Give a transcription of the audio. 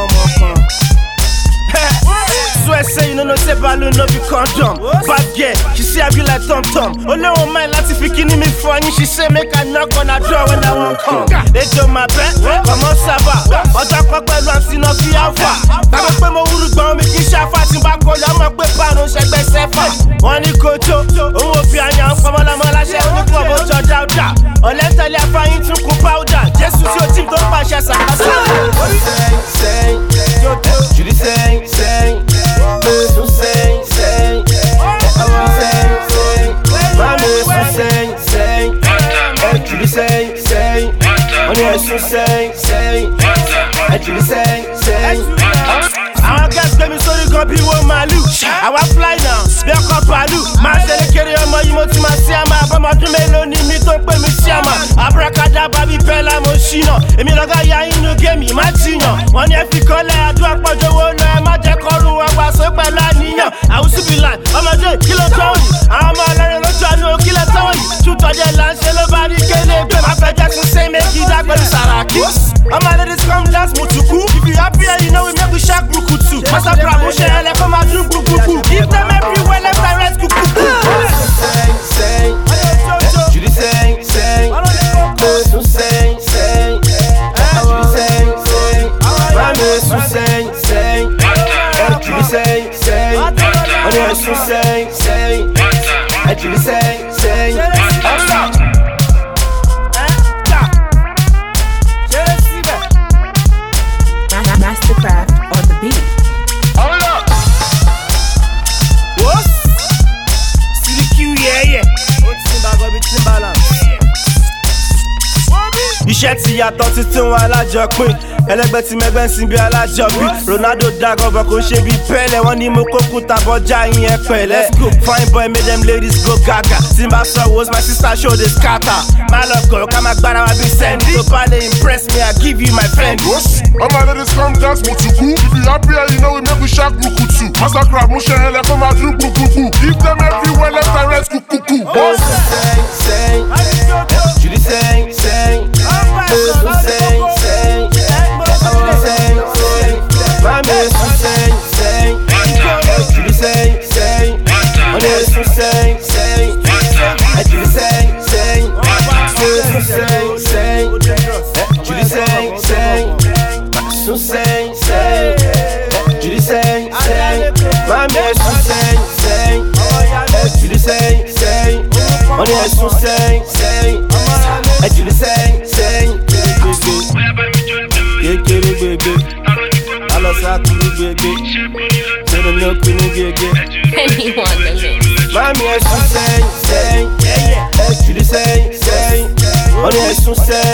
Swear say you know say balloon no be condom. Bad girl, she say I be like Tom Tom. Only one mind láti fi kíni mi fún yín. She say make I knock on her door when I want come. They do my best, come on sábà. Ọjọ́ kan pẹ̀lú àǹtí náà fi àfà. Tàbí pé mo wúru gbọ́n mi kì í ṣàfà. Tí n bá kọjá mọ̀ pé parun ṣẹgbẹ́ sẹ́fà. Wọ́n ní kojú, òun ò fi àyàn pọmọlọmọ láṣẹ oníkùn bó jọjà ọjà. Ọ̀lẹ́tẹ̀lẹ̀ afáyín tún kún páúdà. Jésù tí ó tí tó ń pàṣẹ sàkásà. Judy sing, sing, so sing, sing, Mami so sing, sing, Judy sing, sing, Only so sing, sing, Judy sing, sing. Àwọn guys gbé mi sórí gan bí wọ́n màálù. Àwa fly now, bí ọkọ̀ bàálù. Máa ṣẹlẹ̀ kéré ọmọ yìí mo ti máa ṣí àmà. Àbọ̀mọdún mélòó ni mi tó ń pè mí sí àmà. Abracadabra bí Bella mo ṣìnà. Èmi lọ́gá ya inú géèmì má jiyàn. Wọ́n ní ẹ fi kọ́lẹ̀ àdúrà pọ̀jọ́ owó lọ. Ẹ má jẹ́ kọ́rù wọn gbà só pẹ̀lú àníyàn. Àwùsù bí láì, ọmọdé kí ló tọ́ òyìn? Àwọn ọmọ ọlọ́rin lójú àánú kí ló tọ́ òyìn? Tútọ̀jẹ̀ là ń ṣe ló bá rí kélé gbé. Má fẹ́ jẹ́ kún sẹ́yìn méjì dá pẹ̀lú Sàràkí. Ọmọ ladies come dance Mutuku. If you happy and you know we make we shake Rukutu. Master promotion and let come and do group. Give them everywhere left and right cuckoo. Sing, sing, Judy sing, sing, so sing, sing, Judy sing, sing, Mami so sing, sing, Judy sing, sing, Only so sing, sing, Judy sing, sing. Mastercraft on the beat. Iṣẹ́ ti yàtọ̀ títí wọn alájọpín. Ẹlẹgbẹ́ ti mẹgbẹ́ ń sin bí alájọbí. Ronaldo dagọ̀bọ̀ kò ṣe bí Pẹ́lẹ̀. Wọ́n ní mo kókó tabọ́jà ìyẹn pẹ̀lẹ́. Fine boy make them ladies go gaga. Tí n bá sọ wo my sister show dey scatter. Má lọ gọ̀rọ̀ ká máa gbára wa bí Sandy. Tó bá lè impress me, I give you my friend. Ọmọ ladies come dance Mutuku. If you happy and you know we make we shake Rukutu. Mastercraft mo ṣe ẹlẹ́ kó máa dún gbùgbùgbù. Give them everywhere left and right kukuku. Sing, sing, Judy sing, sing, so sing, sing, Judy sing, sing, Mami so sing, sing, Judy sing, sing, Only so sing, sing, Judy sing, sing, so sing, sing, Judy sing, sing, so sing, sing, Judy sing, sing, Mami so sing, sing, Judy sing, sing, Only so sing, sing, Judy sing, sing. Kékeré bébé, alọ́sàkúrú bébé, tẹ̀lé ní òpinnu gègé. Anyone that makes. Mami ẹ̀sùn sẹ́yìn sẹ́yìn, Judy sẹ́yìn sẹ́yìn, wọ́n ní ẹ̀sùn sẹ́yìn.